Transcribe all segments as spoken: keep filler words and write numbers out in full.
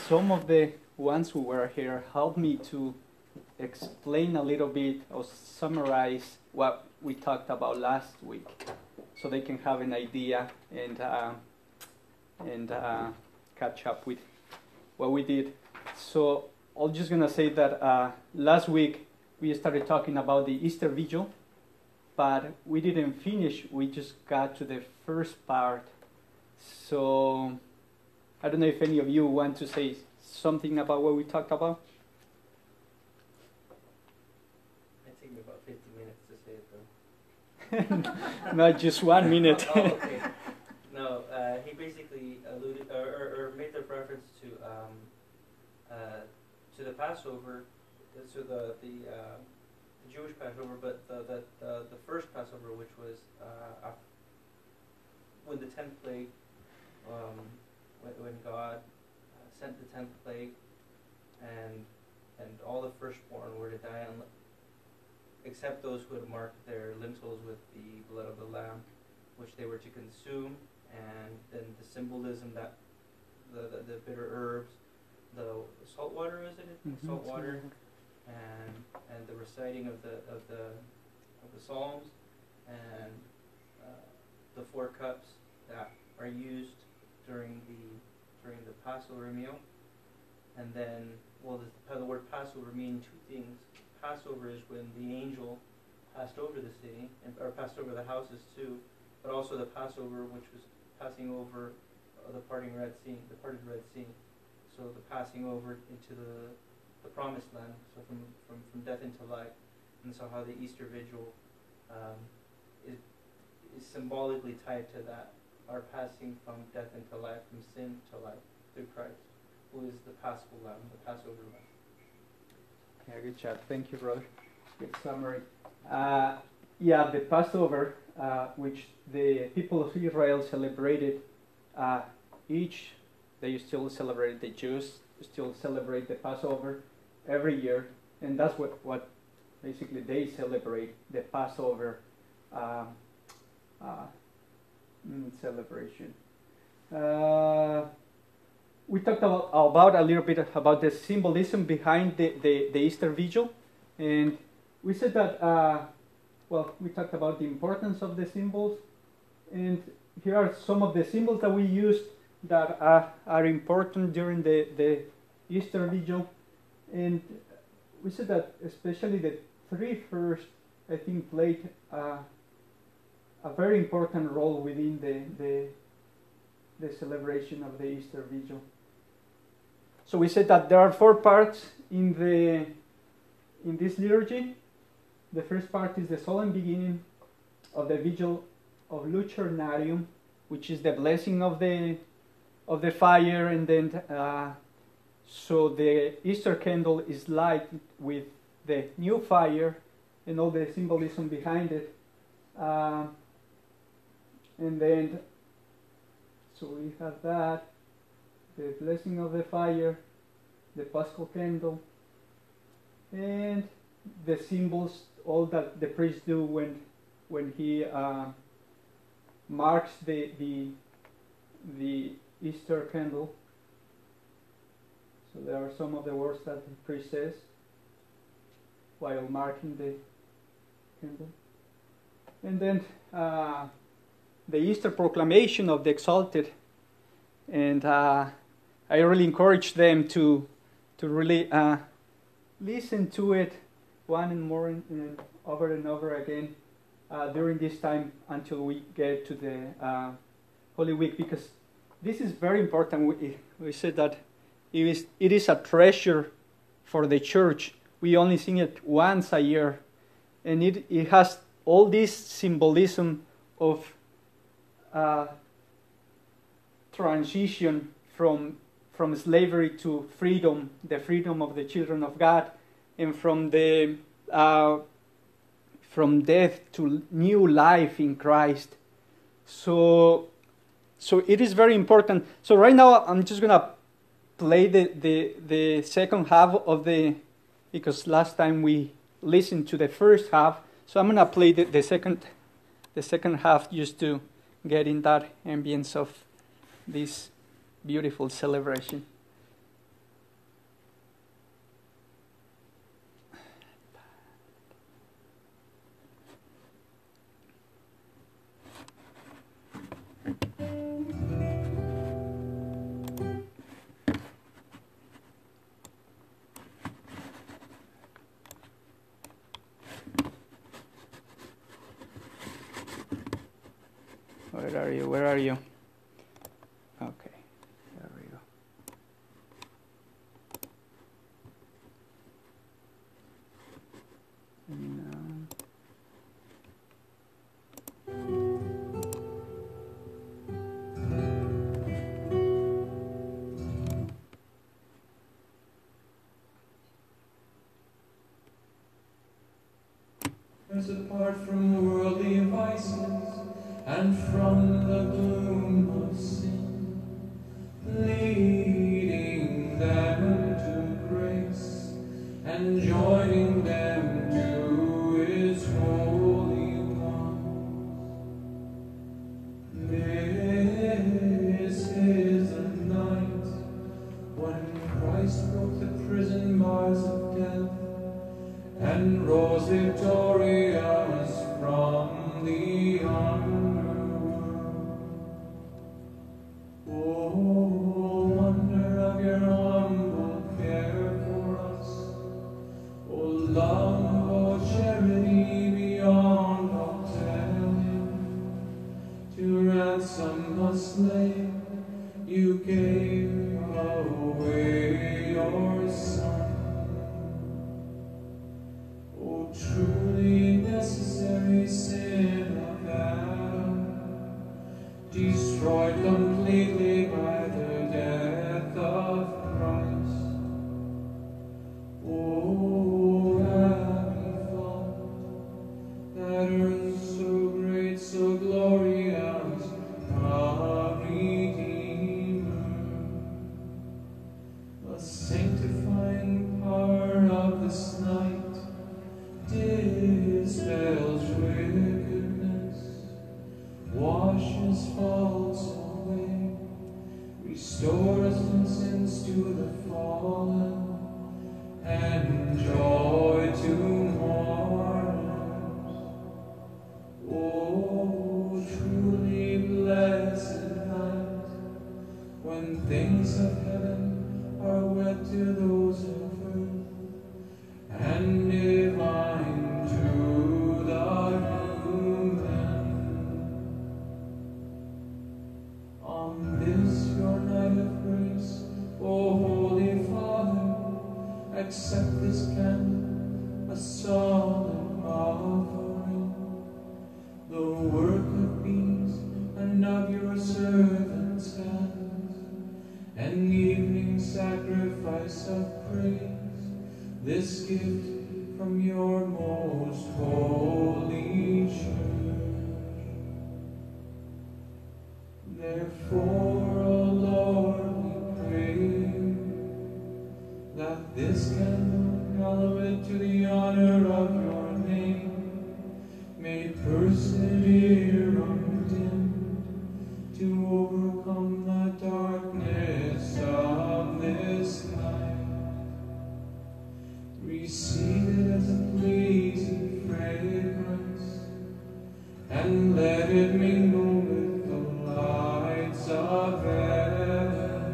some of the ones who were here helped me to explain a little bit or summarize what we talked about last week, so they can have an idea and uh, and uh, catch up with what we did. So I'm just gonna say that uh, last week we started talking about the Easter Vigil, but we didn't finish. We just got to the first part. So I don't know if any of you want to say something about what we talked about. It took me about fifty minutes to say it though. Not just one minute. Oh, okay. No, uh, he basically alluded or, or, or made the reference to um, uh, to the Passover, to the the, uh, the Jewish Passover, but the the, the the first Passover, which was uh, when the tenth plague, um, when, when God uh, sent the tenth plague, and and all the firstborn were to die, on, except those who had marked their lintels with the blood of the Lamb, which they were to consume. And then the symbolism that the, the, the bitter herbs, the salt water, is it? Mm-hmm. Salt water, and and the reciting of the of the of the Psalms, and uh, the four cups that are used during the during the Passover meal. And then, well, the, the word Passover means two things. Passover is when the angel passed over the city, and, or passed over the houses too, but also the Passover, which was passing over uh, the parting Red Sea, the parted Red Sea. So the passing over into the the promised land, so from, from, from death into life. And so how the Easter Vigil um, is is symbolically tied to that, our passing from death into life, from sin to life through Christ, who is the Paschal Lamb, the Passover Lamb. Yeah, good job. Thank you, brother. Good summary. Uh, yeah, the Passover, uh, which the people of Israel celebrated uh, each, they still celebrate, the Jews still celebrate the Passover every year, and that's what, what basically they celebrate, the Passover uh, uh, celebration. Uh, we talked about, about a little bit about the symbolism behind the, the, the Easter Vigil, and we said that, uh, well, we talked about the importance of the symbols, and here are some of the symbols that we used that are, are important during the, the Easter Vigil. And we said that especially the three first, I think, played uh, a very important role within the, the, the celebration of the Easter Vigil. So we said that there are four parts in, the, in this liturgy. The first part is the solemn beginning of the Vigil of Lucernarium, which is the blessing of the of the fire, and then uh, so the Easter candle is lighted with the new fire and all the symbolism behind it, uh, and then so we have that, the blessing of the fire, the Paschal candle, and the symbols, all that the priest do when when he uh, marks the the the Easter candle. So there are some of the words that the priest says while marking the candle, and then uh, the Easter proclamation of the Exalted. And uh, I really encourage them to to really uh, listen to it one and more and, and over and over again uh, during this time until we get to the uh, Holy Week, because this is very important. We, we said that it is, it is a treasure for the church. We only sing it once a year, and it, it has all this symbolism of uh, transition from from slavery to freedom, the freedom of the children of God, and from the uh, from death to new life in Christ. So, so it is very important. So right now I'm just gonna play the the the second half of the, because last time we listened to the first half. So I'm gonna play the, the second the second half just to get in that ambience of this beautiful celebration. Where are you? Where are you? Okay, there we go. And, um, As apart from worldly vices and from the gloom of sin, leading them to grace and joining them to His holy cause. This is the night when Christ broke the prison bars of death and rose victorious from the underworld. Oh, wonder of your humble care for us. Oh, love, oh, charity beyond all telling. To ransom a slave, you gave away your Son. Truly necessary sin of Adam, destroyed completely by the death of Christ. Oh, happy thought that earns so great, so glorious a Redeemer, a sanctifying power of this night. Dispels wickedness, washes faults away, restores from sins to the fallen, and joy to mourners. Oh, truly blessed night, when things of heaven are wed to those of earth, and divine to the human. On this your night of grace, O Holy Father, accept this candle, a solemn offering, the work of peace and of your servants' hands, an evening sacrifice of praise, this gift from your most holy church. Therefore, O Lord, we pray that this candle, hallowed to the honor of your name, may persevere undimmed to overcome the darkness of this night. Receive it as a pleasing fragrance, and let it mingle with the lights of heaven.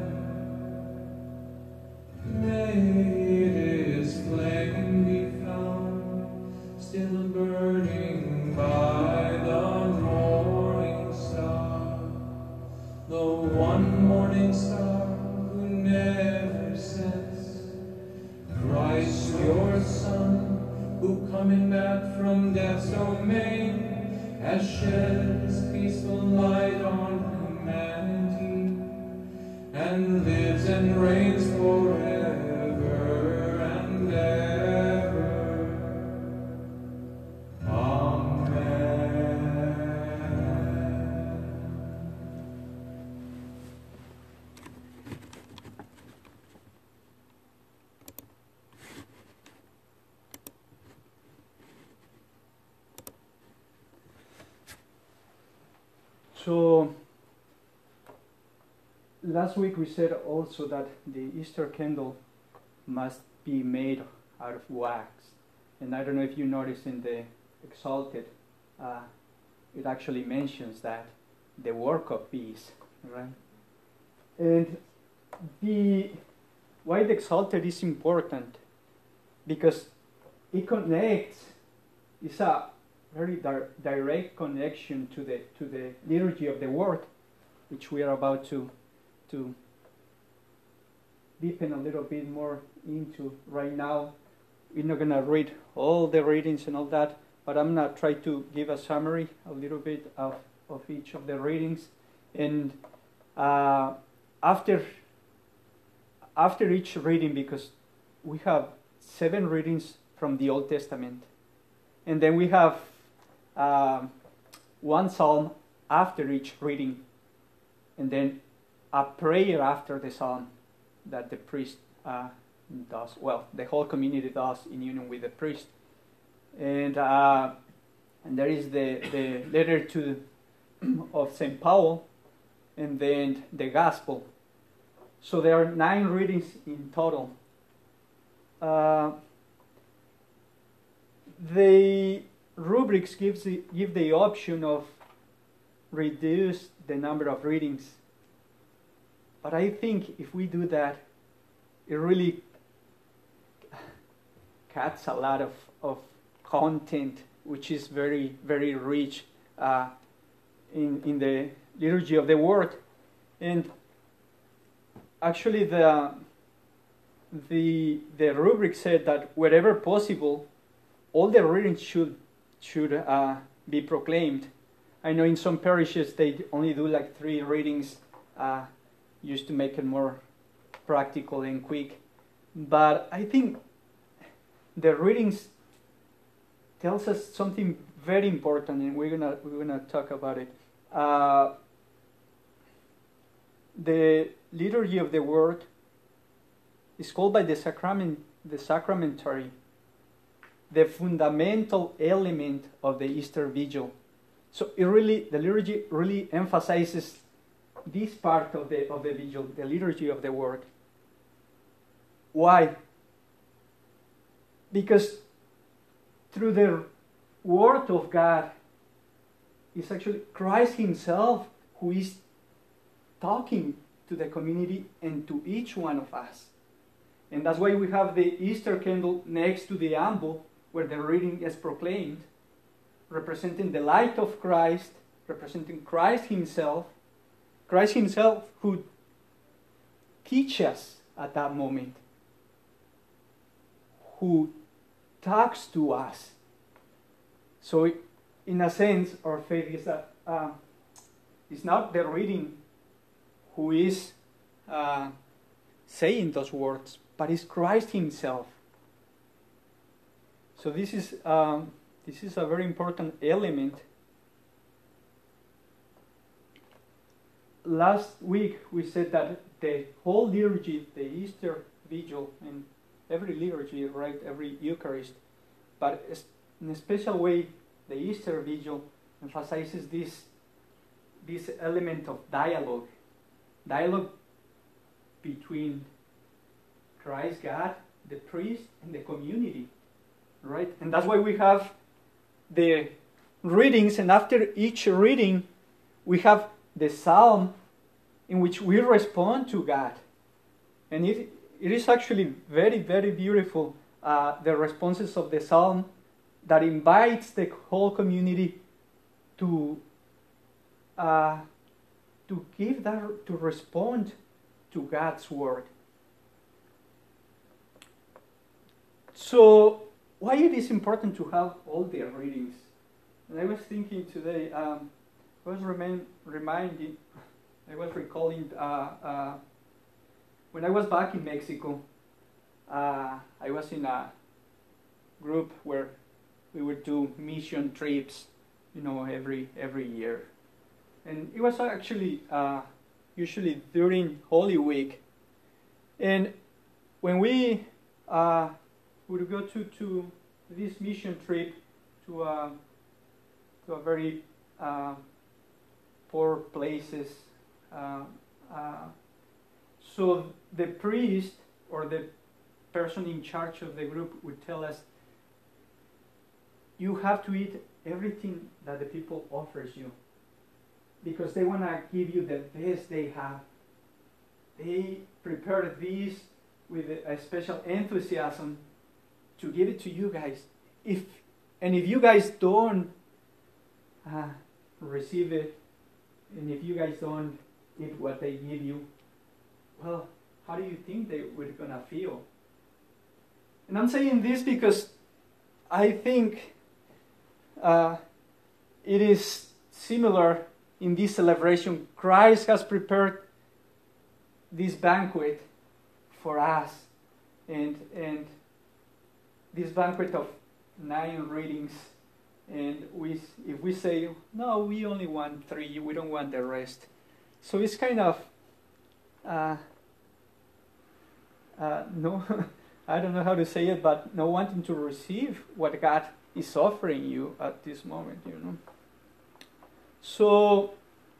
May its flame be found still burning by the morning star, the one morning star who never sets, Christ your Son, who coming back from death's domain has shed his peaceful light on humanity, and lives and reigns forever and ever. Amen. So last week we said also that the Easter candle must be made out of wax. And I don't know if you noticed in the Exalted, uh, it actually mentions that, the work of peace, right? And the why the Exalted is important, because it connects, it's a very di- direct connection to the to the liturgy of the Word, which we are about to to deepen a little bit more into right now. We're not gonna read all the readings and all that, but I'm gonna try to give a summary a little bit of, of each of the readings, and uh, after after each reading, because we have seven readings from the Old Testament, and then we have um, one psalm after each reading, and then a prayer after the psalm that the priest uh, does. Well, the whole community does in union with the priest, and uh, and there is the the letter to of Saint Paul, and then the gospel. So there are nine readings in total. Uh, the rubrics gives the, give the option of reduce the number of readings. But I think if we do that, it really cuts a lot of, of content, which is very, very rich uh, in, in the liturgy of the Word. And actually the the the rubric said that wherever possible, all the readings should should uh, be proclaimed. I know in some parishes they only do like three readings, uh, used to make it more practical and quick. But I think the readings tells us something very important, and we're gonna we're gonna talk about it. Uh, the liturgy of the Word is called by the sacrament, the sacramentary, the fundamental element of the Easter Vigil. So it really, the liturgy really emphasizes this part of the of the Vigil, the liturgy of the Word. Why? Because through the Word of God, it's actually Christ Himself who is talking to the community and to each one of us. And that's why we have the Easter candle next to the ambo, where the reading is proclaimed, representing the light of Christ, representing Christ Himself, Christ Himself who teaches us at that moment, who talks to us. So in a sense, our faith is that uh, it's not the reading who is uh, saying those words, but it's Christ Himself. So this is um, this is a very important element. Last week we said that the whole liturgy, the Easter Vigil, and every liturgy, right, every Eucharist, but in a special way, the Easter Vigil emphasizes this this element of dialogue. Dialogue between Christ, God, the priest, and the community, right? And that's why we have the readings, and after each reading, we have the psalm in which we respond to God. And it, it is actually very, very beautiful, uh, the responses of the psalm that invites the whole community to uh, to give that, to respond to God's word. So, why it is important to have all the readings? And I was thinking today, um, I was remain, reminding, I was recalling uh, uh, when I was back in Mexico, uh, I was in a group where we would do mission trips, you know, every every year. And it was actually uh, usually during Holy Week. And when we uh, would go to, to this mission trip to, uh, to a very uh, poor places, uh, uh, so the priest or the person in charge of the group would tell us, you have to eat everything that the people offers you, because they want to give you the best they have. They prepared this with a special enthusiasm to give it to you guys. If and if you guys don't uh, receive it, and if you guys don't eat what they give you, well, how do you think they were gonna feel? And I'm saying this because I think uh, it is similar in this celebration. Christ has prepared this banquet for us, and and this banquet of nine readings, and we if we say no, we only want three, we don't want the rest. So it's kind of uh, uh, no, I don't know how to say it, but no wanting to receive what God is offering you at this moment, you know. So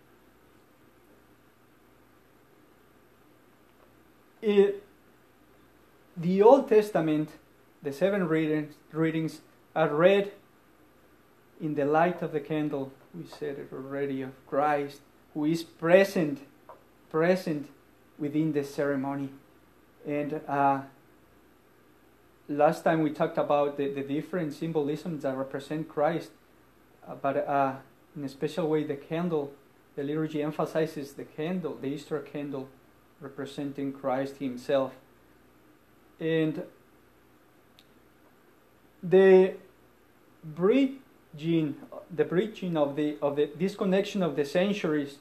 it, the Old Testament, the seven readings, readings are read in the light of the candle. We said it already, of Christ, who is present, present within the ceremony. And uh, last time we talked about the, the different symbolisms that represent Christ, uh, but uh, in a special way, the candle, the liturgy emphasizes the candle, the Easter candle, representing Christ Himself. And the bridging, the bridging of the of the disconnection of the centuries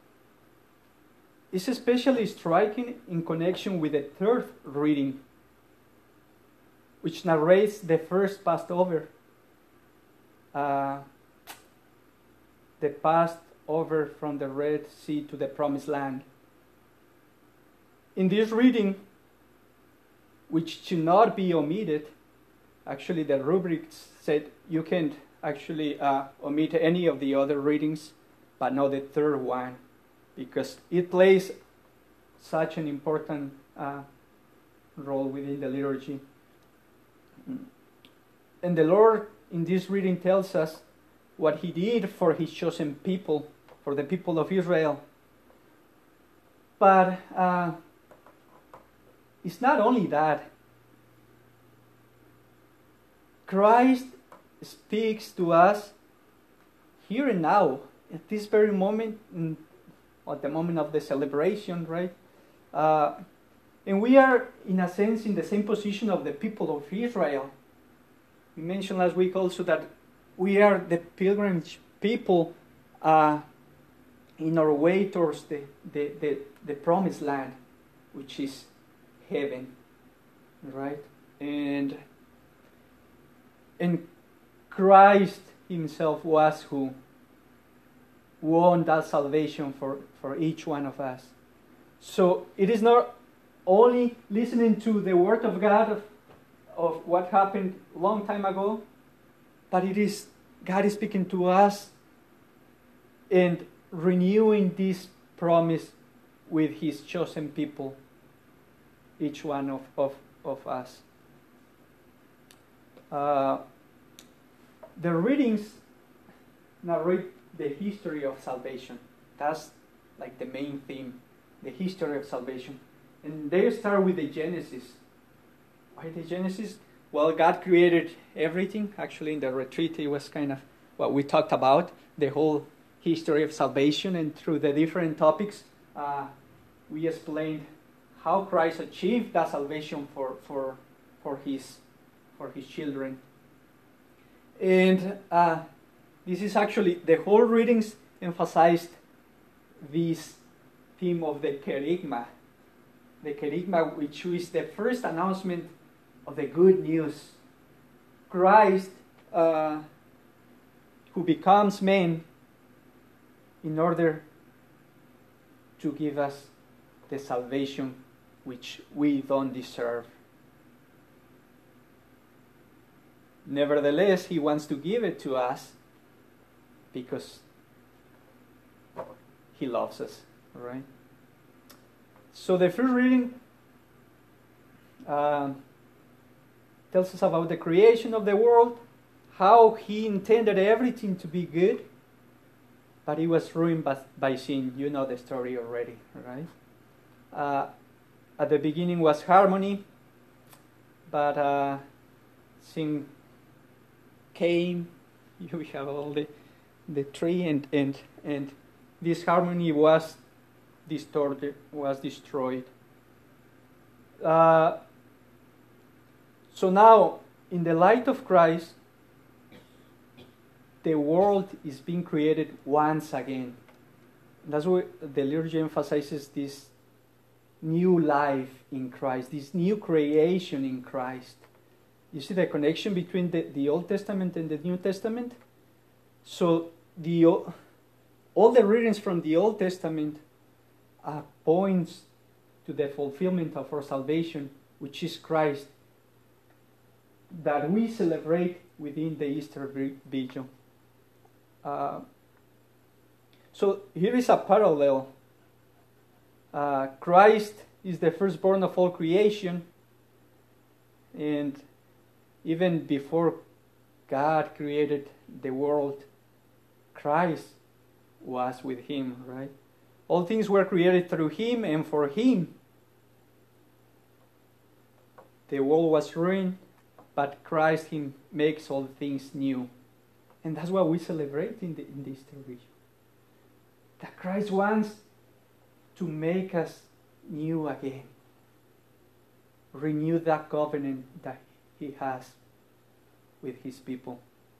is especially striking in connection with the third reading, which narrates the first Passover, uh, the Passover from the Red Sea to the Promised Land. In this reading, which should not be omitted, actually the rubric said you can't actually uh, omit any of the other readings, but not the third one, because it plays such an important uh, role within the liturgy. And the Lord in this reading tells us what He did for His chosen people, for the people of Israel. But uh, it's not only that. Christ speaks to us here and now, at this very moment, in, at the moment of the celebration, right? Uh, and we are, in a sense, in the same position of the people of Israel. We mentioned last week also that we are the pilgrimage people uh, in our way towards the, the, the, the promised land, which is heaven, right? And and Christ Himself was who won that salvation for, for each one of us. So it is not only listening to the Word of God of, of what happened a long time ago, but it is God is speaking to us and renewing this promise with His chosen people, each one of, of, of us. Uh, the readings narrate the history of salvation. That's like the main theme, the history of salvation. And they start with the Genesis. Why the Genesis? Well, God created everything. Actually, in the retreat, it was kind of what we talked about, the whole history of salvation. And through the different topics, uh, we explained how Christ achieved that salvation for, for, for, his, for his children. And uh, this is actually, the whole readings emphasized this theme of the kerygma. The kerygma, which is the first announcement of the good news. Christ, uh, who becomes man in order to give us the salvation which we don't deserve. Nevertheless, He wants to give it to us because He loves us, right? So the first reading uh, tells us about the creation of the world, how He intended everything to be good, but it was ruined by, by sin. You know the story already, right? Uh, at the beginning was harmony, but uh, sin came. We have all the the tree, and and and this harmony was distorted, was destroyed. Uh, so now, in the light of Christ, the world is being created once again. That's why the liturgy emphasizes this new life in Christ, this new creation in Christ. You see the connection between the, the Old Testament and the New Testament? So the all the readings from the Old Testament uh, points to the fulfillment of our salvation, which is Christ, that we celebrate within the Easter Vigil. Uh, so here is a parallel. Uh, Christ is the firstborn of all creation, and even before God created the world, Christ was with him, right? All things were created through him and for him. The world was ruined, but Christ him makes all things new. And that's what we celebrate in the, in the Easter Vigil. That Christ wants to make us new again. Renew that covenant that he has with his people.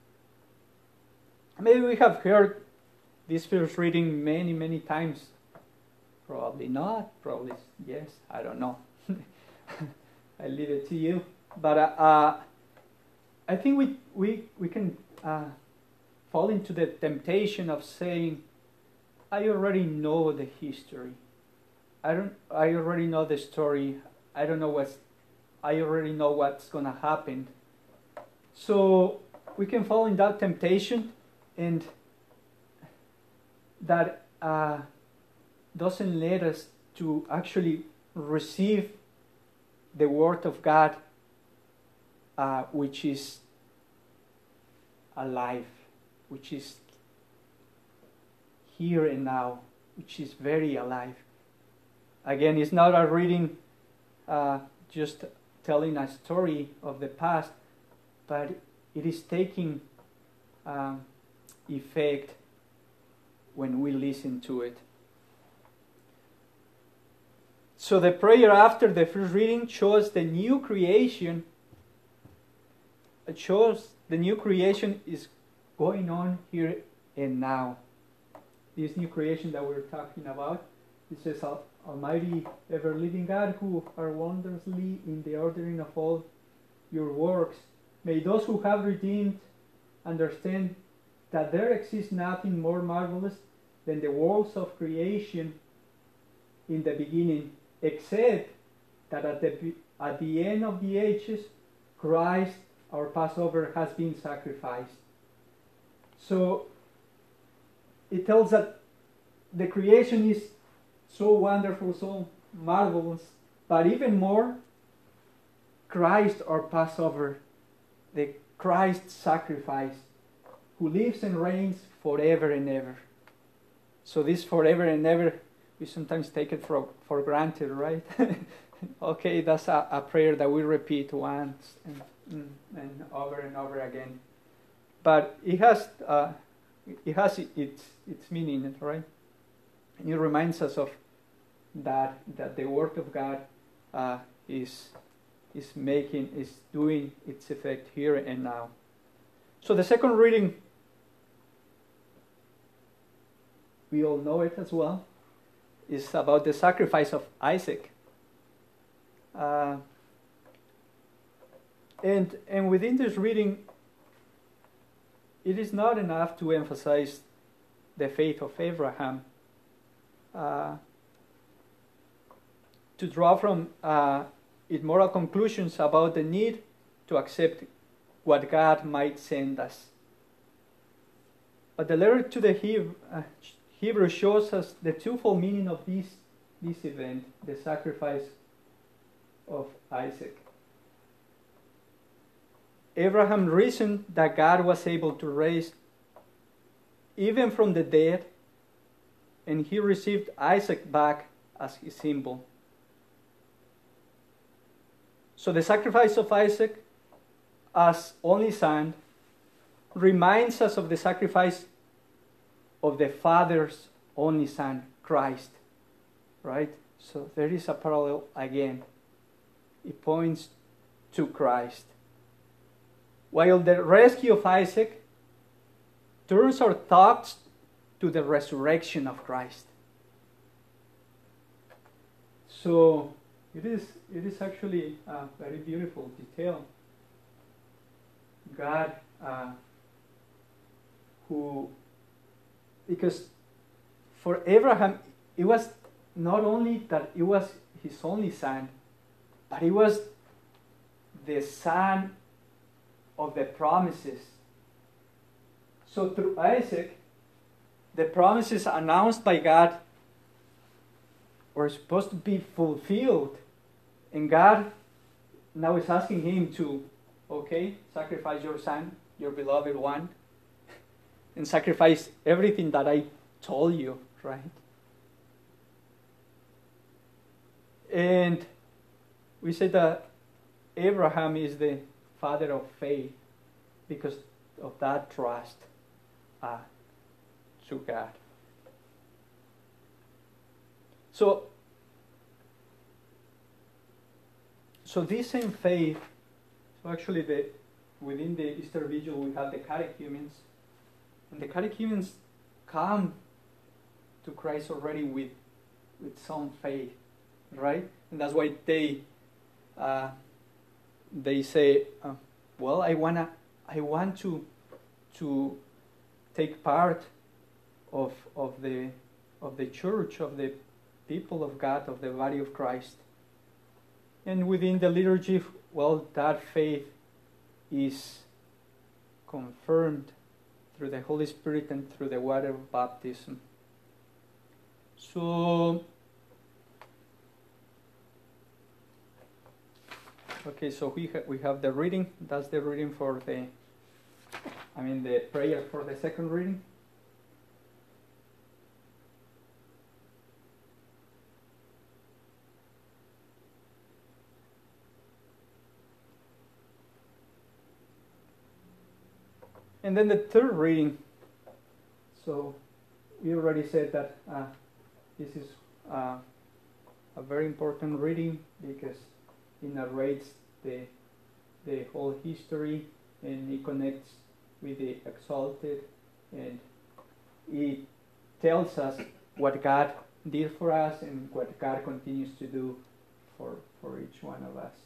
Maybe we have heard this first reading many, many times. Probably not. Probably yes. I don't know. I leave it to you. But uh, uh, I think we we we can uh, fall into the temptation of saying, "I already know the history. I don't. I already know the story. I don't know what's. I already know what's gonna happen." So we can fall in that temptation, and that uh, doesn't let us to actually receive the Word of God, uh, which is alive, which is here and now, which is very alive. Again, it's not a reading uh, just telling a story of the past, but it is taking um, effect when we listen to it. So the prayer after the first reading shows the new creation. It shows the new creation is going on here and now. This new creation that we're talking about, it says, Almighty, ever-living God, who are wondrously in the ordering of all your works, may those who have redeemed understand that there exists nothing more marvelous than the worlds of creation in the beginning, except that at the, at the end of the ages, Christ, our Passover, has been sacrificed. So it tells that the creation is so wonderful, so marvelous, but even more, Christ, our Passover, the Christ sacrifice, who lives and reigns forever and ever. So this forever and ever, we sometimes take it for, for granted, right? Okay, that's a, a prayer that we repeat once and, and over and over again. But it has uh, it has its its meaning, right? And it reminds us of that that the Word of God uh, is is making is doing its effect here and now. So the second reading, we all know it as well, is about the sacrifice of Isaac. Uh, and and within this reading, it is not enough to emphasize the faith of Abraham. Uh, to draw from uh, its moral conclusions about the need to accept what God might send us. But the letter to the Hebrew, uh, Hebrew shows us the twofold meaning of this, this event, the sacrifice of Isaac. Abraham reasoned that God was able to raise even from the dead, and he received Isaac back as his symbol. So the sacrifice of Isaac as only son reminds us of the sacrifice of the Father's only Son, Christ. Right? So there is a parallel again. It points to Christ. While the rescue of Isaac turns our thoughts to the resurrection of Christ. So it is it is actually a very beautiful detail. God, uh, who, because for Abraham, it was not only that it was his only son, but it was the son of the promises. So through Isaac, the promises announced by God were supposed to be fulfilled. And God now is asking him to, okay, sacrifice your son, your beloved one, and sacrifice everything that I told you, right? And we say that Abraham is the father of faith because of that trust uh, to God. So, so this same faith, so actually the within the Easter Vigil we have the catechumens, and the catechumens come to Christ already with with some faith, right? And that's why they uh, they say, uh, well, I wanna, I want to to take part of of the of the church, of the people of God, of the body of Christ. And within the liturgy, well, that faith is confirmed through the Holy Spirit and through the water of baptism. So, okay, so we, ha- we have the reading. That's the reading for the, I mean the prayer for the second reading. And then the third reading, so we already said that uh, this is uh, a very important reading because it narrates the, the whole history and it connects with the exalted and it tells us what God did for us and what God continues to do for, for each one of us.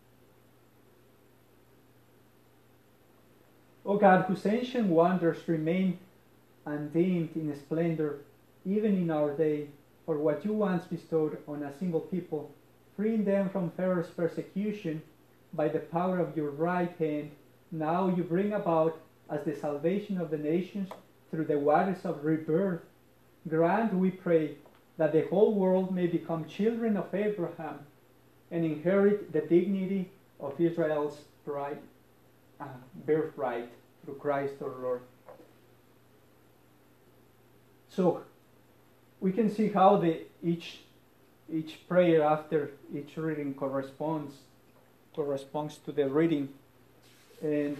O God, whose ancient wonders remain undimmed in splendor, even in our day, for what you once bestowed on a single people, freeing them from Pharaoh's persecution by the power of your right hand, now you bring about as the salvation of the nations through the waters of rebirth. Grant, we pray, that the whole world may become children of Abraham and inherit the dignity of Israel's bride. Uh, birthright through Christ our Lord. So we can see how the each each prayer after each reading corresponds corresponds to the reading, and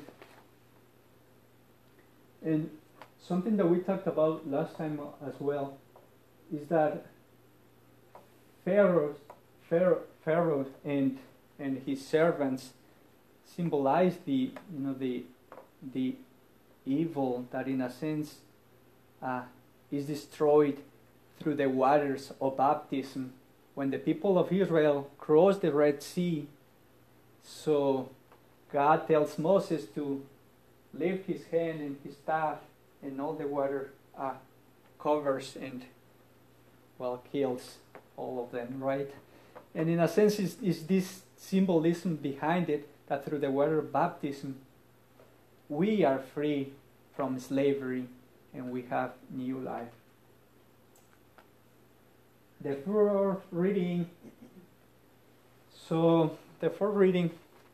and something that we talked about last time as well is that Pharaoh Pharaoh, Pharaoh and and his servants symbolize the you know the the evil that in a sense uh, is destroyed through the waters of baptism when the people of Israel crossed the Red Sea. So God tells Moses to lift his hand and his staff, and all the water uh, covers and well kills all of them, right? And in a sense, is is this symbolism behind it, that through the water of baptism, we are free from slavery and we have new life. The fourth reading, so the fourth reading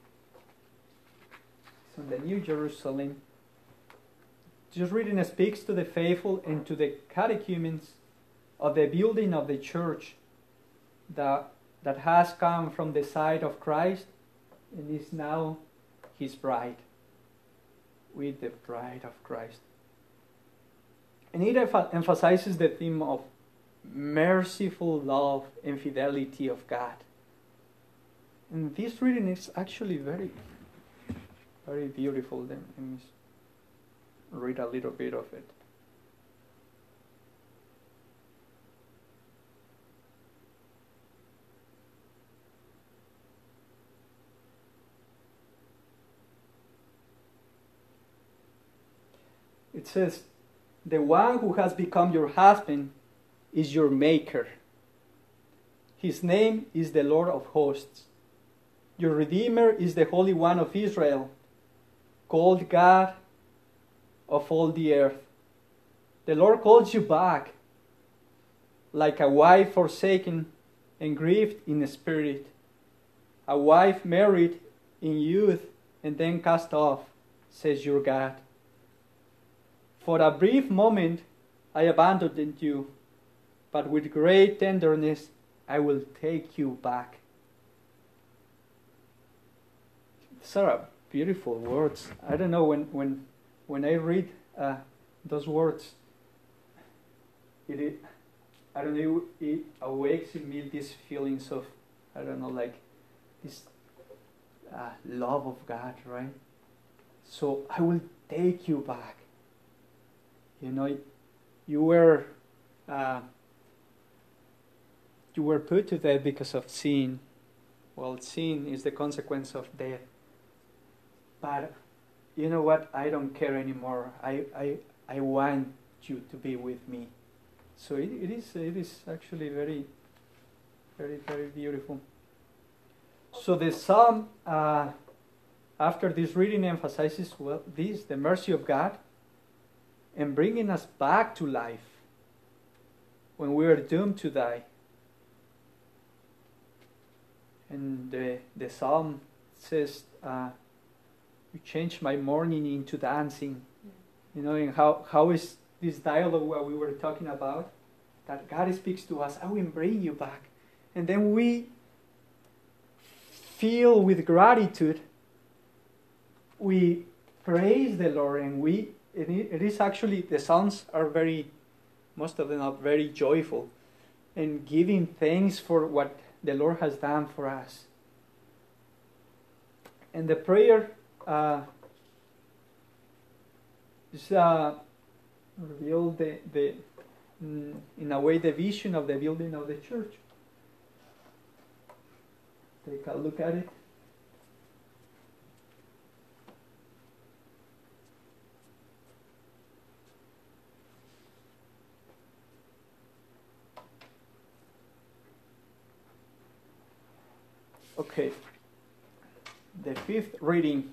is on the New Jerusalem. This reading speaks to the faithful and to the catechumens of the building of the church that, that has come from the side of Christ and is now his bride, with the bride of Christ. And it emph- emphasizes the theme of merciful love and fidelity of God. And this reading is actually very, very beautiful. Let me read a little bit of it. It says, "The one who has become your husband is your maker. His name is the Lord of hosts. Your Redeemer is the Holy One of Israel, called God of all the earth. The Lord calls you back, like a wife forsaken and grieved in spirit, a wife married in youth and then cast off, says your God. For a brief moment I abandoned you, but with great tenderness I will take you back." These are beautiful words. I don't know, when when when I read uh, those words, it, it I don't know, it awakes in me these feelings of, I don't know, like this uh, love of God, right? So I will take you back. You know, you were uh, you were put to death because of sin. Well, sin is the consequence of death. But you know what? I don't care anymore. I I, I want you to be with me. So it, it is it is actually very, very, very beautiful. So the psalm uh, after this reading emphasizes, well, this, the mercy of God, and bringing us back to life when we are doomed to die. And the, the psalm says, uh, "You changed my mourning into dancing." You know, and how, how is this dialogue what we were talking about? That God speaks to us, "I will bring you back." And then we feel with gratitude, we praise the Lord, and we it is actually, the Psalms are very, most of them are very joyful, and giving thanks for what the Lord has done for us. And the prayer uh, is uh, revealed the, the mm, in a way the vision of the building of the church. Take a look at it. Okay, the fifth reading.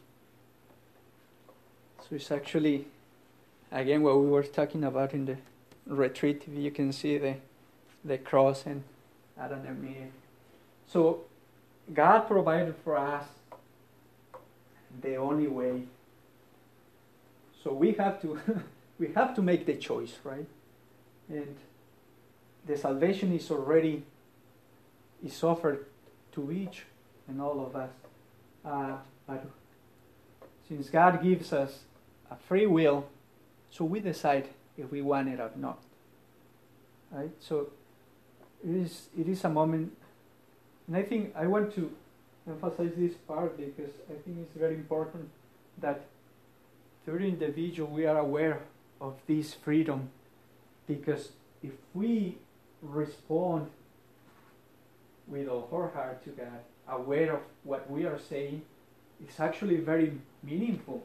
So it's actually, again, what we were talking about in the retreat. You can see the the cross and Adam and Eve. So God provided for us the only way. So we have to we have to make the choice, right? And the salvation is already is offered to each and all of us. Uh, but since God gives us a free will, so we decide if we want it or not. Right? So it is it is a moment, and I think I want to emphasize this part because I think it's very important that during the vigil we are aware of this freedom, because if we respond with all our heart to God, aware of what we are saying, it's actually very meaningful.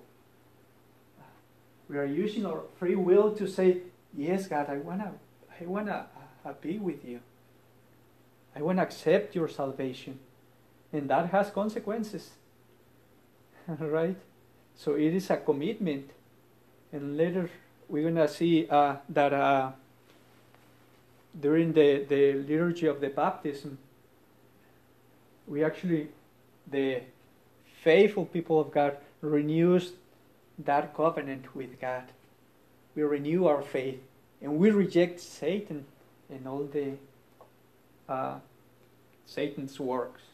We are using our free will to say, "Yes, God, I wanna, I wanna uh, be with you. I wanna accept your salvation," and that has consequences, right? So it is a commitment, and later we're gonna see uh, that uh, during the the liturgy of the baptism, we actually, the faithful people of God, renews that covenant with God. We renew our faith, and we reject Satan and all the uh, Satan's works.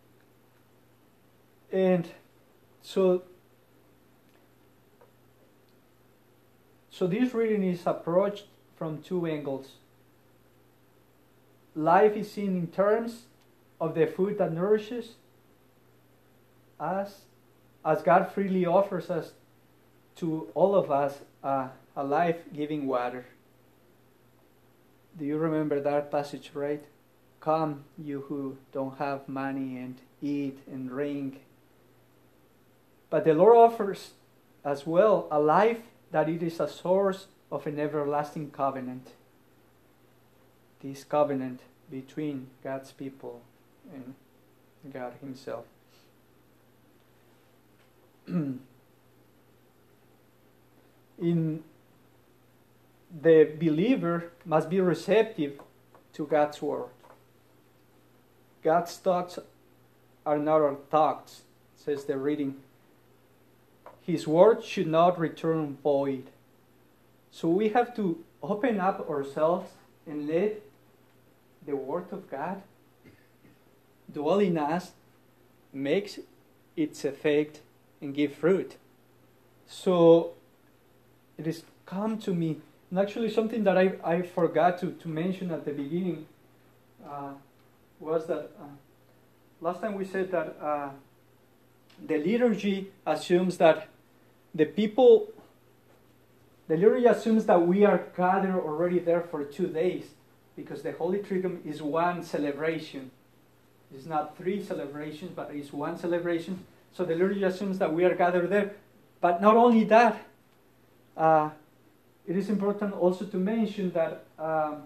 And so, so this reading is approached from two angles. Life is seen in terms of the food that nourishes us, as God freely offers us to all of us uh, a life-giving water. Do you remember that passage, right? Come, you who don't have money, and eat and drink. But the Lord offers as well a life that it is a source of an everlasting covenant. This covenant between God's people and God Himself. In the believer must be receptive to God's word. God's thoughts are not our thoughts, says the reading. His word should not return void. So we have to open up ourselves and let the word of God dwell in us, makes its effect, and give fruit. So it has come to me, and actually something that I, I forgot to, to mention at the beginning uh, was that uh, last time we said that uh, the liturgy assumes that the people, the liturgy assumes that we are gathered already there for two days, because the Holy Triduum is one celebration. It's not three celebrations, but it's one celebration. So the liturgy assumes that we are gathered there. But not only that, uh, it is important also to mention that um,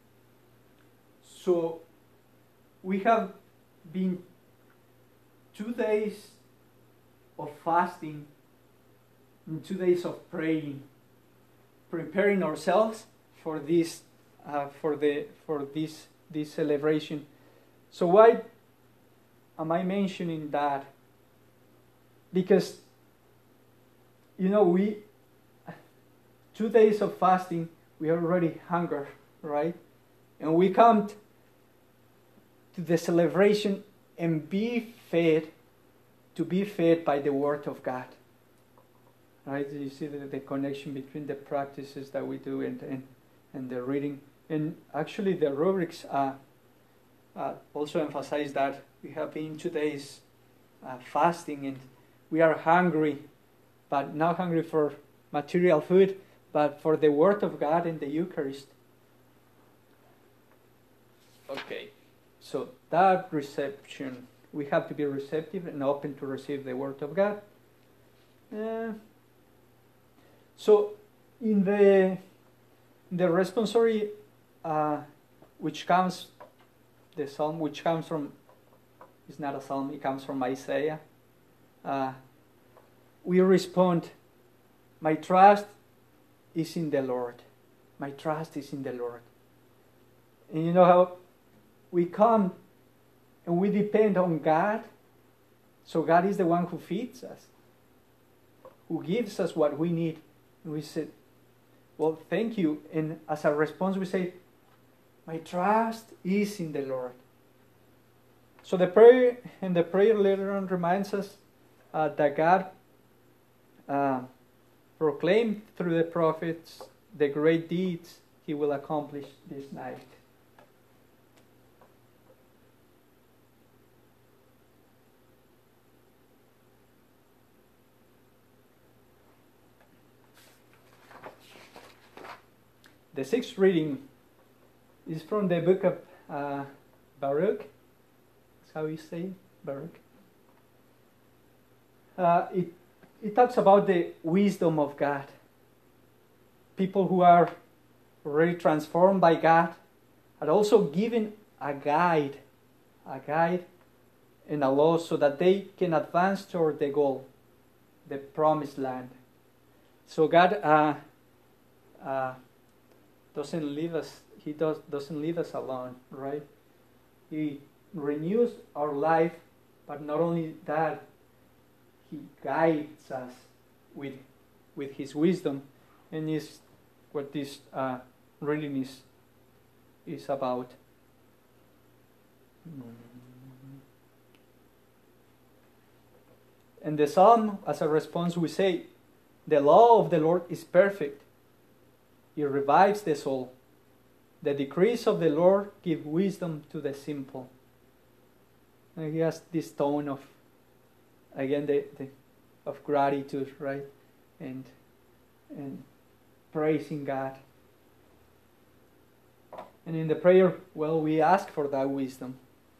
so we have been two days of fasting and two days of praying, preparing ourselves for this uh, for the for this this celebration. So why am I mentioning that? Because you know we two days of fasting, we are already hunger, right? And we come t- to the celebration and be fed, to be fed by the Word of God. Right? You see the, the connection between the practices that we do and and, and the reading. And actually the rubrics uh, uh, also emphasize that we have been two days uh, fasting and we are hungry, but not hungry for material food, but for the Word of God and the Eucharist. Okay, so that reception, we have to be receptive and open to receive the Word of God. Uh, so in the in the responsory, uh, which comes, the psalm which comes from, it's not a psalm, it comes from Isaiah. Uh, we respond, my trust is in the Lord. My trust is in the Lord. And you know how we come and we depend on God. So God is the one who feeds us, who gives us what we need. And we said, well, thank you. And as a response, we say, my trust is in the Lord. So the prayer and the prayer later on reminds us uh, that God uh, proclaimed through the prophets the great deeds He will accomplish this night. The sixth reading is from the book of uh, Baruch. That's how you say it, Baruch. Uh, it, it talks about the wisdom of God. People who are already transformed by God are also given a guide, a guide and a law so that they can advance toward the goal, the promised land. So God uh, uh, doesn't leave us, He does, doesn't leave us alone, right? He renews our life, but not only that, He guides us with, with His wisdom, and is what this uh, reading is, is about. And the psalm, as a response, we say, the law of the Lord is perfect, it revives the soul. The decrees of the Lord give wisdom to the simple. And he has this tone of, again, the, the of gratitude, right? And and praising God. And in the prayer, well, we ask for that wisdom.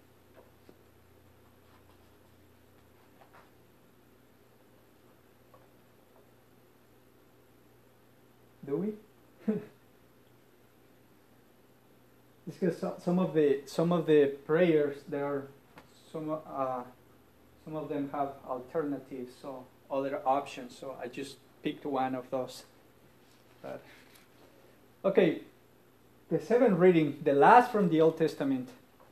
Do we? It's because some of the some of the prayers there are some uh, some of them have alternatives, so other options. So I just picked one of those. But, okay, the seventh reading, the last from the Old Testament.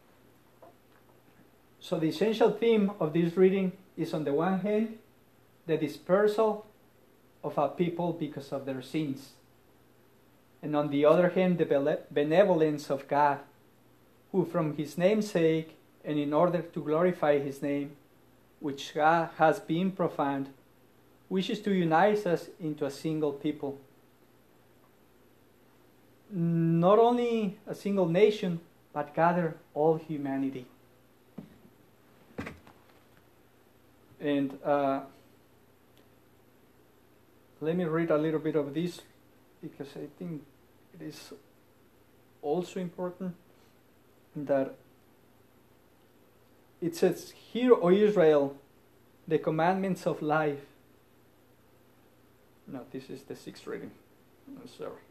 So the essential theme of this reading is, on the one hand, the dispersal of a people because of their sins. And on the other hand, the benevolence of God, who from his name's sake, and in order to glorify his name, which God has been profaned, wishes to unite us into a single people. Not only a single nation, but gather all humanity. And uh, let me read a little bit of this, because I think it is also important that it says, "Hear, O Israel, the commandments of life." No, this is the sixth reading. I'm sorry.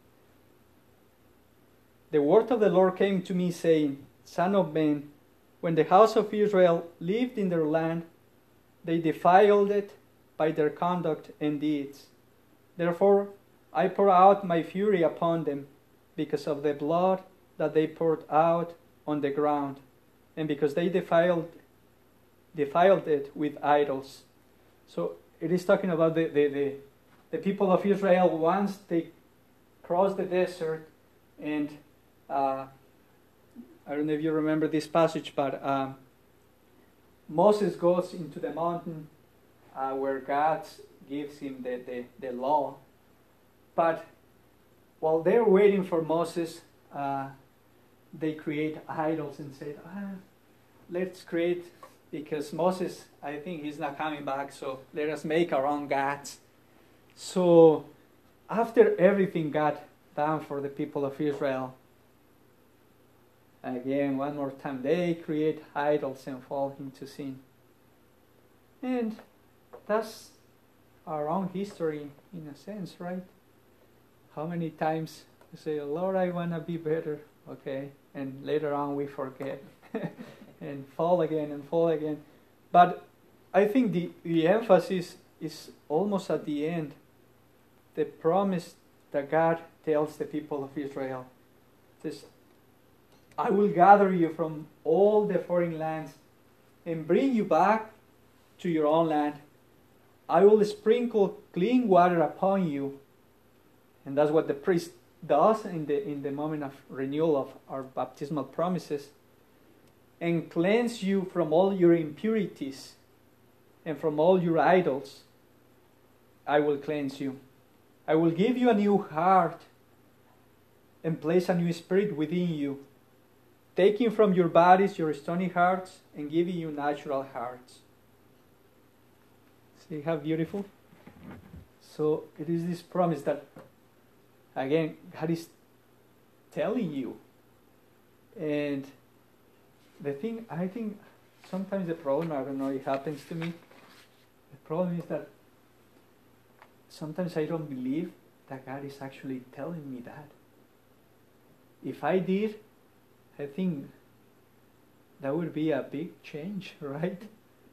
"The word of the Lord came to me, saying, Son of man, when the house of Israel lived in their land, they defiled it by their conduct and deeds. Therefore, I pour out my fury upon them because of the blood that they poured out on the ground, and because they defiled defiled it with idols." So it is talking about the, the, the, the people of Israel once they crossed the desert, and uh, I don't know if you remember this passage, but um, Moses goes into the mountain uh, where God gives him the, the, the law. But while they're waiting for Moses, uh, they create idols and say, ah, let's create, because Moses, I think he's not coming back, so let us make our own gods. So after everything got done for the people of Israel, again, one more time, they create idols and fall into sin. And that's our own history in a sense, right? How many times we say, Lord, I want to be better, okay? And later on we forget and fall again and fall again. But I think the, the emphasis is almost at the end. The promise that God tells the people of Israel. Says, I will gather you from all the foreign lands and bring you back to your own land. I will sprinkle clean water upon you. And that's what the priest does in the in the moment of renewal of our baptismal promises. And cleanse you from all your impurities and from all your idols. I will cleanse you. I will give you a new heart and place a new spirit within you, taking from your bodies your stony hearts and giving you natural hearts. See how beautiful? So it is this promise that, again, God is telling you. And the thing, I think sometimes the problem, I don't know, it happens to me. The problem is that sometimes I don't believe that God is actually telling me that. If I did, I think that would be a big change, right?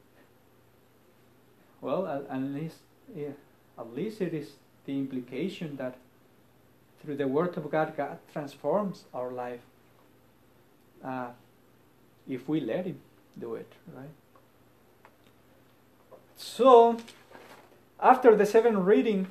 Well, at least, yeah, at least it is the implication that through the Word of God, God transforms our life. Uh, if we let Him do it, right? So, after the seventh reading,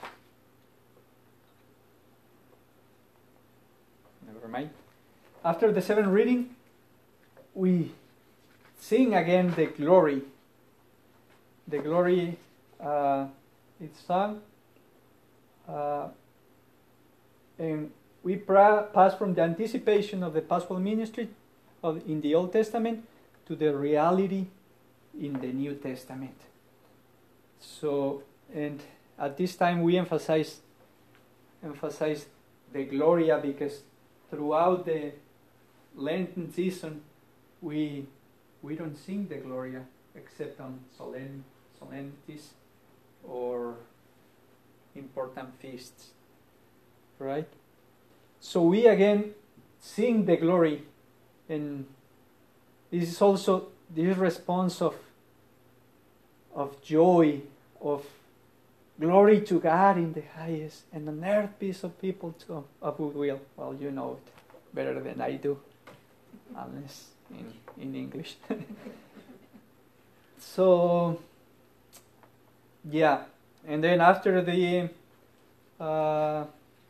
never mind. After the seventh reading, we sing again the glory. The glory, uh, it's sung. Uh, and we pra- pass from the anticipation of the pastoral ministry of, in the Old Testament to the reality in the New Testament. So, and at this time we emphasize emphasize the Gloria, because throughout the Lenten season we we don't sing the Gloria except on solemn solemnities or important feasts, right? So we again sing the glory, and this is also this response of of joy, of glory to God in the highest, and on earth peace of people to, of goodwill. Well, you know it better than I do, unless in, in English. So, yeah, and then after the uh,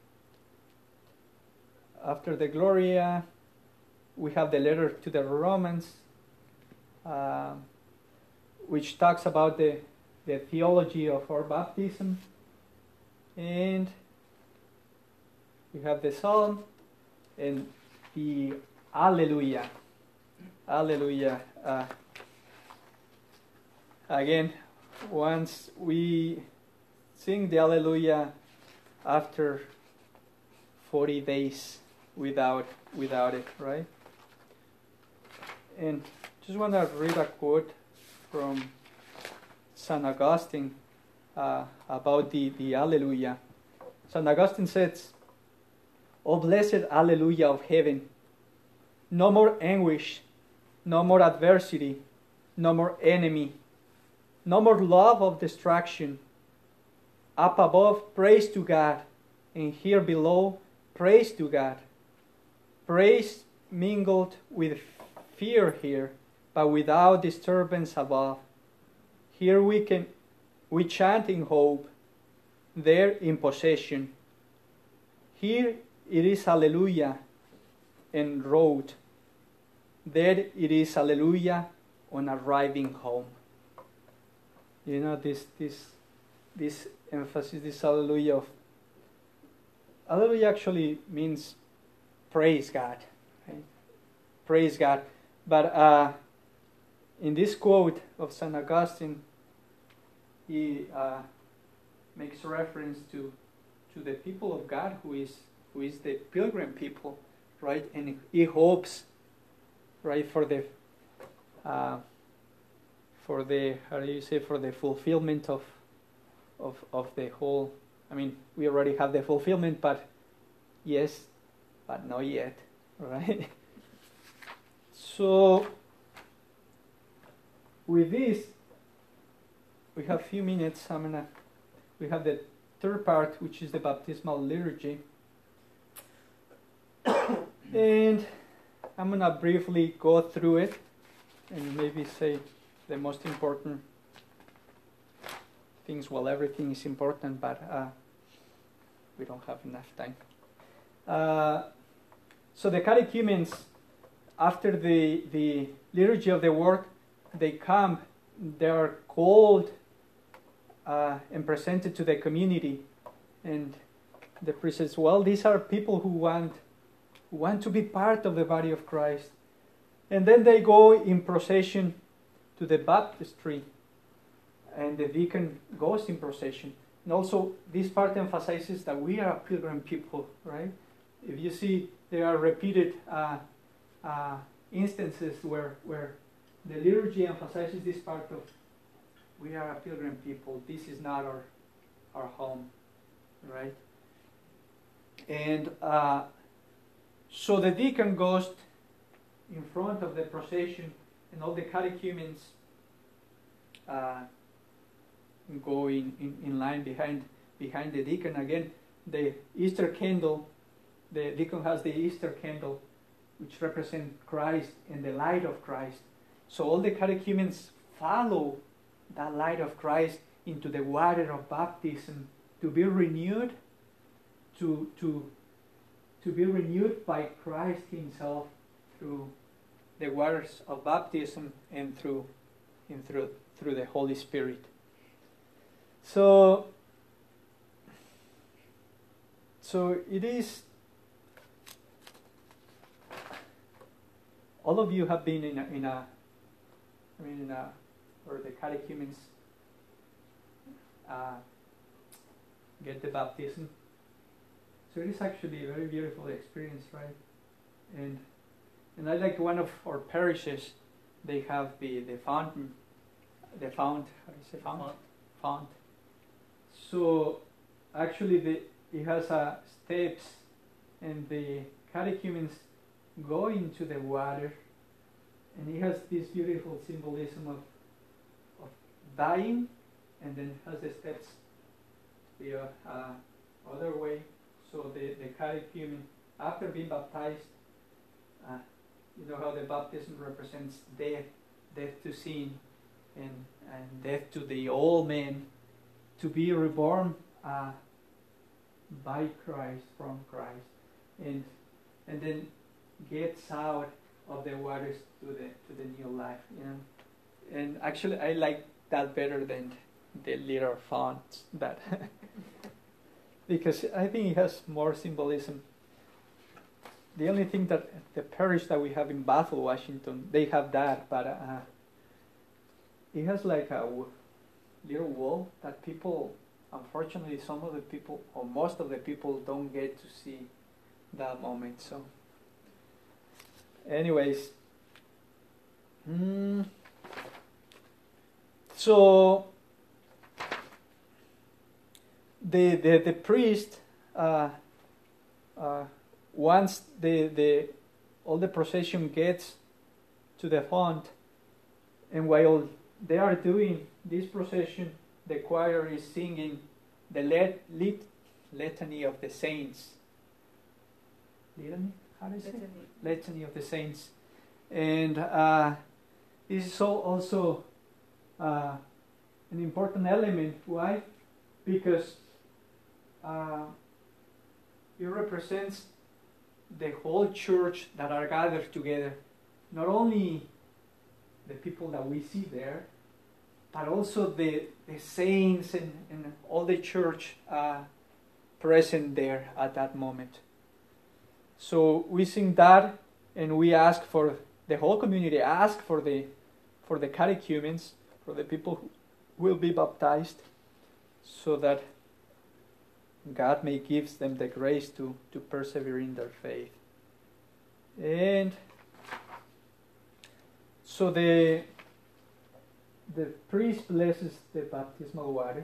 after the Gloria, we have the letter to the Romans, uh, which talks about the the theology of our baptism, and we have the Psalm and the Alleluia. Alleluia. Uh, again, once we sing the Alleluia after forty days without without it, right? And just want to read a quote from Saint Augustine uh, about the, the Alleluia. Saint Augustine says, "O blessed Alleluia of heaven, no more anguish, no more adversity, no more enemy, no more love of destruction. Up above, praise to God, and here below, praise to God. Praise mingled with fear here, but without disturbance above. Here we can we chant in hope, there in possession. Here it is Alleluia en road. There it is Alleluia on arriving home." You know, this this this emphasis, this Alleluia of Alleluia actually means praise God, right? Praise God. But uh, in this quote of Saint Augustine, he uh, makes reference to to the people of God, who is who is the pilgrim people, right? And he hopes, right, for the uh, for the how do you say for the fulfillment of of of the whole. I mean, we already have the fulfillment, but yes, but not yet, right? So with this, we have a few minutes. I'm gonna. We have the third part, which is the baptismal liturgy, and I'm gonna briefly go through it and maybe say the most important things. Well, everything is important, but uh, we don't have enough time. Uh, so the catechumens, after the the liturgy of the word, they come. They are called uh, and presented to the community, and the priest says, "Well, these are people who want who want to be part of the body of Christ." And then they go in procession to the baptistry, and the deacon goes in procession. And also, this part emphasizes that we are a pilgrim people, right? If you see, there are repeated uh, uh, instances where where the liturgy emphasizes this part of we are a pilgrim people. This is not our our home, right? And uh, so the deacon goes in front of the procession, and all the catechumens uh, go in, in, in line behind behind the deacon. Again, the Easter candle, the deacon has the Easter candle, which represents Christ and the light of Christ. So all the catechumens follow that light of Christ into the water of baptism to be renewed, to to to be renewed by Christ Himself through the waters of baptism and through and through through the Holy Spirit. So so it is. All of you have been in a, in a I mean, in a, where the catechumens uh, get the baptism. So it is actually a very beautiful experience, right? And and I like one of our parishes. They have the, the fountain, the fount. How do you say fount? Font. Fount. So actually, the it has uh, steps, and the catechumens go into the water, and it has this beautiful symbolism of of dying, and then has the steps the uh, uh, other way. So the, the catechumen, after being baptized, uh, you know how the baptism represents death, death to sin, and, and death to the old man, to be reborn uh, by Christ, from Christ, and and then gets out of the waters to the to the new life. You know, and actually I like that better than the little fonts that. Because I think it has more symbolism. The only thing that the parish that we have in Bethel, Washington, they have that, but uh, it has like a w- little wall that people, unfortunately, some of the people, or most of the people, don't get to see that moment. So, anyways, mm, so. The, the the priest uh, uh, once the the all the procession gets to the font, and while they are doing this procession, the choir is singing the lit, lit, litany of the saints. Litany? How do you say? Litany. Litany of the saints, and uh, this is so also uh, an important element. Why? Because Uh, it represents the whole church that are gathered together. Not only the people that we see there, but also the, the saints and, and all the church uh, present there at that moment. So we sing that, and we ask for the whole community, ask for the for the catechumens, for the people who will be baptized, so that God may give them the grace to, to persevere in their faith. And so the the priest blesses the baptismal water.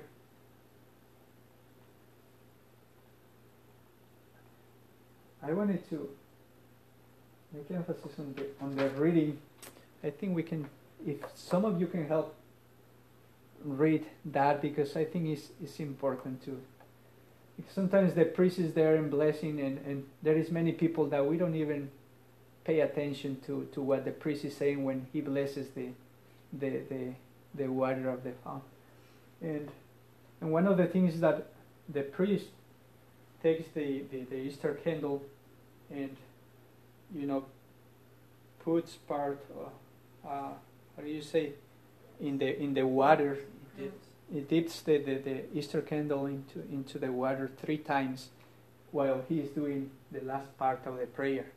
I wanted to make emphasis on the on the reading. I think we can, if some of you can help read that, because I think it's, it's important too. Sometimes the priest is there in blessing, and, and there is many people that we don't even pay attention to, to what the priest is saying when he blesses the the the, the water of the fountain. And and one of the things is that the priest takes the, the, the Easter candle and, you know, puts part uh, uh, how do you say, in the in the water. It dips the, the, the Easter candle into, into the water three times while he is doing the last part of the prayer.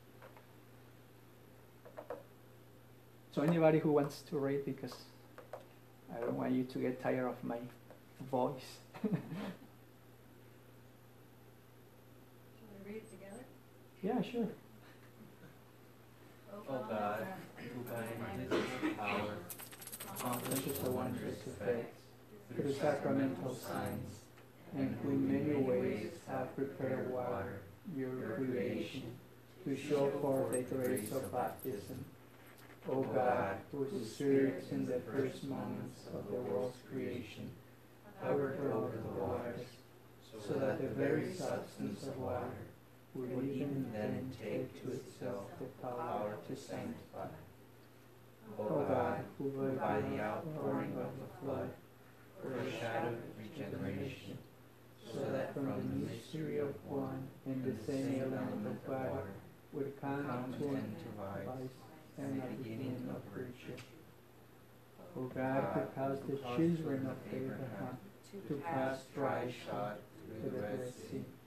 So anybody who wants to read, because I don't want you to get tired of my voice. Shall we read it together? Yeah, sure. O God, who by invisible power accomplishes the wondrous effects through sacramental signs, and who in many ways have prepared water, your creation, to show forth the grace of baptism. O God, whose spirits in the first moments of the world's creation hovered over the waters, so that the very substance of water would even then take to itself the power to sanctify. O God, who by the outpouring of the flood foreshadowed regeneration, so that from the mystery of one and the same element of water would come to an vice and a beginning of virtue. O God, who caused the children of Abraham to pass dry shod through the Red Sea,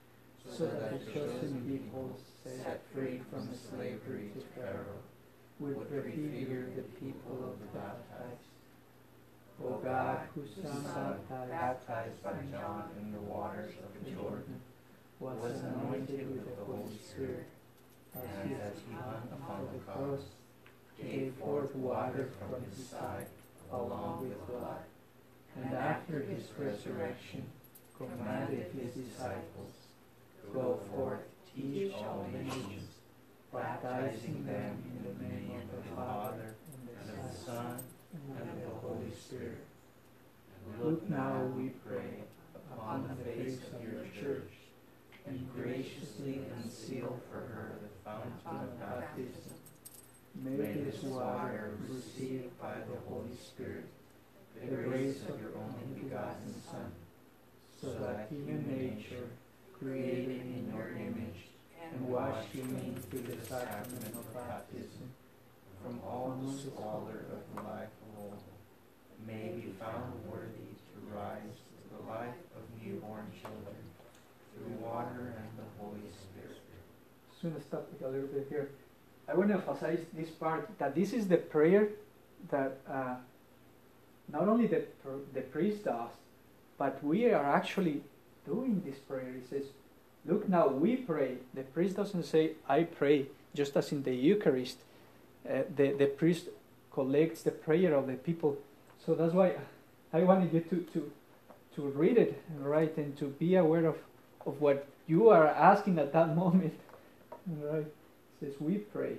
so that the chosen people, set free from slavery to Pharaoh, would prefigure the people of the baptized. O God, whose Son baptized by John in the waters of the Jordan, was anointed with the Holy Spirit, and as he hung upon the cross, gave forth water from his side along with blood, and after his resurrection commanded his disciples, go forth, teach all nations, baptizing them in the name of the Father, and of the Son, and of the Holy Spirit. Look now, we pray, upon the face of your church, and graciously unseal for her the fountain of baptism. May this water, received by the Holy Spirit, the grace of your only begotten Son, so that human nature, created in your image, and washed clean through the sacrament of baptism, from all the squalor of the life of old, may be found worthy to rise to the life of newborn children, through water and the Holy Spirit. I'm going to stop it a little bit here. I want to emphasize this part, that this is the prayer that uh, not only the, the priest does, but we are actually doing this prayer. It says, look now, we pray. The priest doesn't say, I pray, just as in the Eucharist. Uh, the, the priest collects the prayer of the people. So that's why I wanted you to, to, to read it, right, and to be aware of, of what you are asking at that moment. Right? It says, we pray.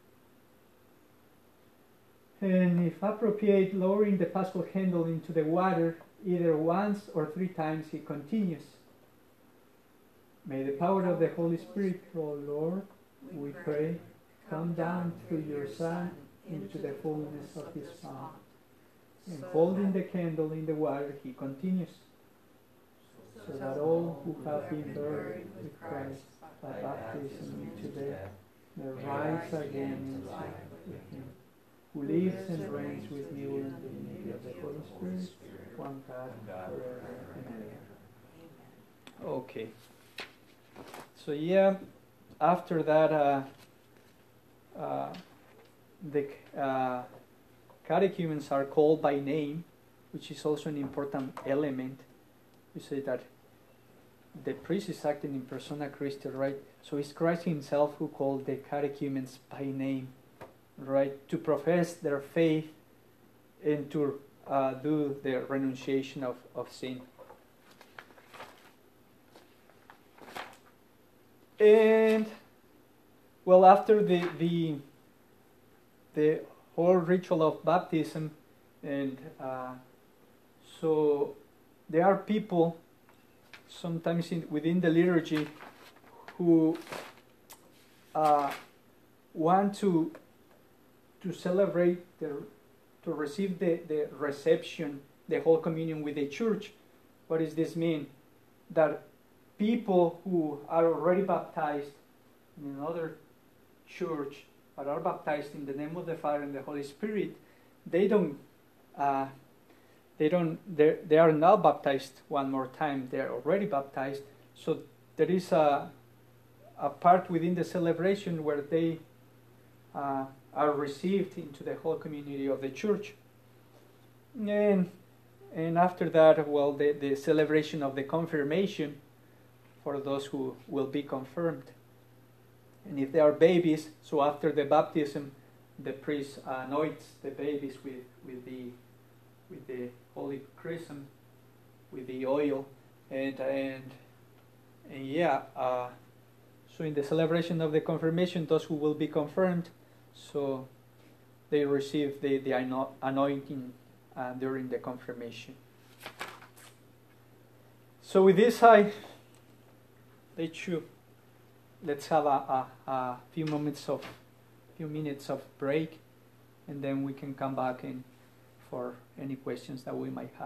And if appropriate, lowering the paschal handle into the water, either once or three times, he continues. May the power of the Holy Spirit, O Lord, we pray, come down through your Son into the fullness of his fount. And holding the candle in the water, he continues. So that all who have been buried with Christ by baptism into death may rise again in life with him, who lives and reigns with you in the unity of the Holy Spirit, one God, forever and ever. Okay. So yeah, after that, uh, uh, the uh, catechumens are called by name, which is also an important element. You say that the priest is acting in persona Christi, right? So it's Christ himself who called the catechumens by name, right? To profess their faith and to uh, do the renunciation of, of sin. And well, after the the the whole ritual of baptism, and uh, so there are people sometimes in, within the liturgy who uh, want to to celebrate the to receive the, the reception, the whole communion with the church. What does this mean? That people who are already baptized in another church, but are baptized in the name of the Father and the Holy Spirit, they don't, uh, they don't, they are not baptized one more time. They are already baptized. So there is a a part within the celebration where they uh, are received into the whole community of the church. And and after that, well, the the celebration of the confirmation for those who will be confirmed. And if they are babies, so after the baptism, the priest anoints the babies with, with the with the holy chrism, with the oil, and and and yeah. Uh, so in the celebration of the confirmation, those who will be confirmed, so they receive the the anointing uh, during the confirmation. So with this, I. Let you, let's have a, a, a few moments of, few minutes of break, and then we can come back in for any questions that we might have.